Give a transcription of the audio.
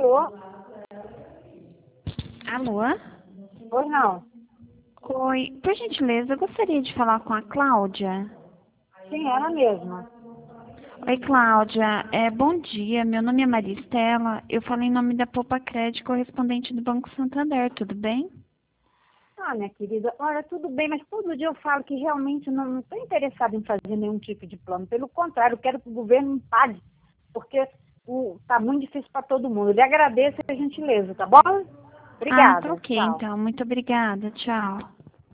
Alô? Alô? Oi, não. Oi, por gentileza, eu gostaria de falar com a Cláudia. Sim, ela mesma. Oi, Cláudia. Bom dia, meu nome é Maria Estela. Eu falo em nome da Poupa Crédito, correspondente do Banco Santander, tudo bem? Ah, minha querida, olha, tudo bem, mas todo dia eu falo que realmente não estou interessada em fazer nenhum tipo de plano. Pelo contrário, eu quero que o governo me pague, porque tá muito difícil para todo mundo. Eu lhe agradeço a gentileza, tá bom? Ah, tá Obrigada. ok, Tchau. então. Muito obrigada. Tchau.